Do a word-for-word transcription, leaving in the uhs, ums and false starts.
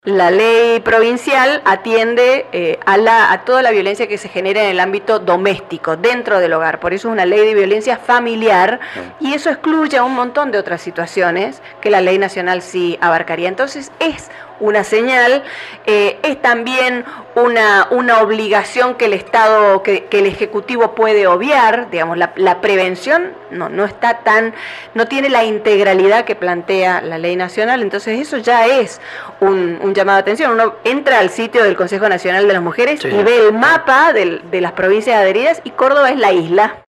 La ley provincial atiende eh, a, la, a toda la violencia que se genera en el ámbito doméstico, dentro del hogar. Por eso es una ley de violencia familiar y eso excluye a un montón de otras situaciones que la ley nacional sí abarcaría. Entonces es una señal, eh, es también una, una obligación que el Estado, que, que el Ejecutivo puede obviar, digamos, la, la prevención no, no está tan, no tiene la integralidad que plantea la ley nacional, entonces eso ya es un, un llamado de atención. Uno entra al sitio del Consejo Nacional de las Mujeres sí. y ve el mapa del, de las provincias adheridas y Córdoba es la isla.